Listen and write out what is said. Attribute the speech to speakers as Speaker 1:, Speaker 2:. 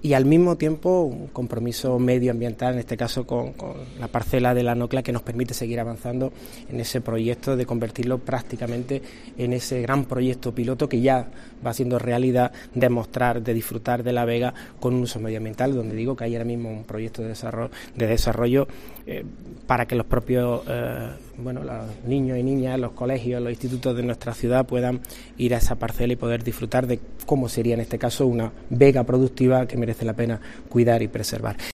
Speaker 1: y al mismo tiempo un compromiso medioambiental, en este caso con la parcela de la Nocla, que nos permite seguir avanzando en ese proyecto de convertirlo prácticamente en ese gran proyecto piloto que ya va siendo realidad, de mostrar, de disfrutar de la Vega con un uso medioambiental, donde digo que hay ahora mismo un proyecto de desarrollo para que los propios los niños y niñas, los colegios, los institutos de nuestra ciudad puedan ir a esa parcela y poder disfrutar de cómo sería en este caso una vega productiva que merece la pena cuidar y preservar.